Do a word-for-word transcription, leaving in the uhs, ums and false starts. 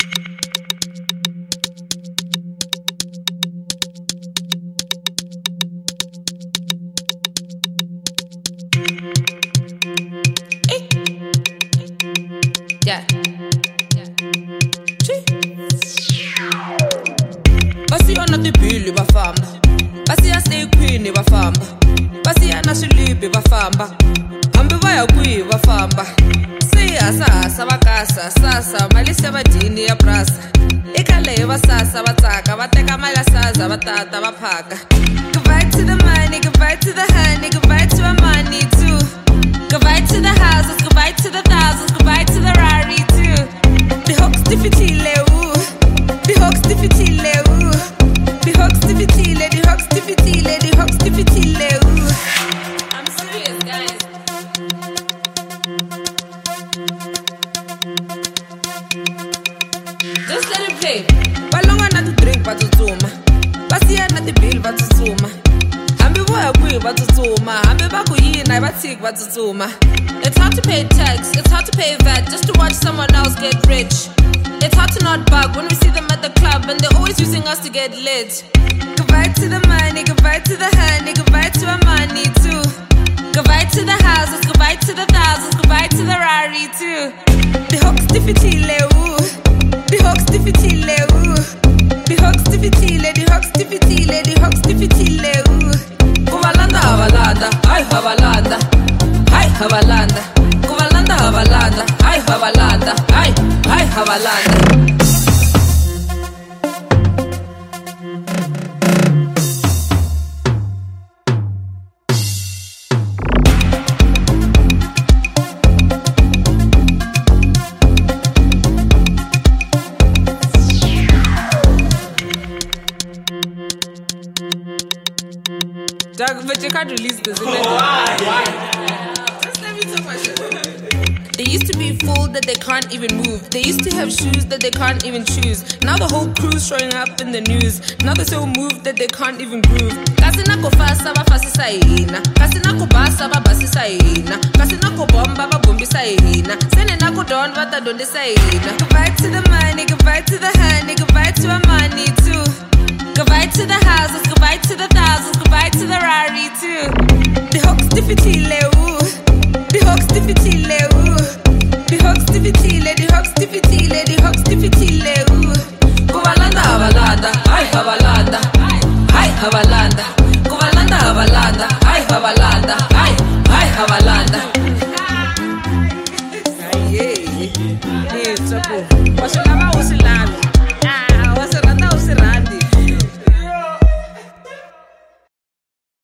Yeah. Basiyana tibili bafamba, basiya stay queen bafamba, basiyana swilipi bafamba, hambi vaya kwihi bafamba. Siya sasa vakasa sasa mali se vadini ya prasa, eka leyi va sasa va tsaka va teka mali ya saza va tata va phaka. Goodbye to the money, goodbye to the honey, goodbye to our money too. Goodbye to the houses, goodbye to the thousands, goodbye to the Rari too. The hooks diffitile, ooh. The hooks diffitile, ooh. The hooks diffitile, the hooks diffitile, the hooks diffitile, ooh. I'm serious, guys. Just let it play. Balonga na to drink batutuma, basiya na the bill batutuma. Hambi voya kwihi batutuma, hambi bakuyina bathiki batutuma. It's hard to pay tax, it's hard to pay V A T just to watch someone else get rich. It's hard to not bug when we see them at the club and they're always using us to get lit. Goodbye to the money, goodbye to the honey, goodbye to our money too. Goodbye to the houses, goodbye to the thousands, goodbye to the Rari too. The hooks diffitile, ooh. The hooks diffitile, ooh. The hooks diffitile, the hooks diffitile, the hooks diffitile, ooh. Kuvalanda havalanda, ay havalanda, ay havalanda. Kuvalanda havalanda, ay havalanda, ay, ay havalanda. Doug, but you can't release this. Oh, why? Why? Just let me talk my shit. They used to be fooled that they can't even move. They used to have shoes that they can't even choose. Now the whole crew's showing up in the news. Now they're so moved that they can't even groove. Kasi nako fasa ba fasisa hina, kasi nako basa ba basisa hina, kasi nako bomba ba bombisa hina, sene nako don ba ta dondisa hina. Goodbye to the money, goodbye to the honey, goodbye to our money too. Goodbye to the houses, goodbye to the thousands, goodbye to the Rari too. The hooks diffitile, ooh. The hooks diffitile, ooh. The hooks diffitile, the hooks diffitile, the hooks diffitile, ooh. Kuvalanda havalanda, ay havalanda, ay havalanda. Kuvalanda havalanda, ay havalanda, ay, ay havalanda. Ay, yeah, yeah, it's a cool.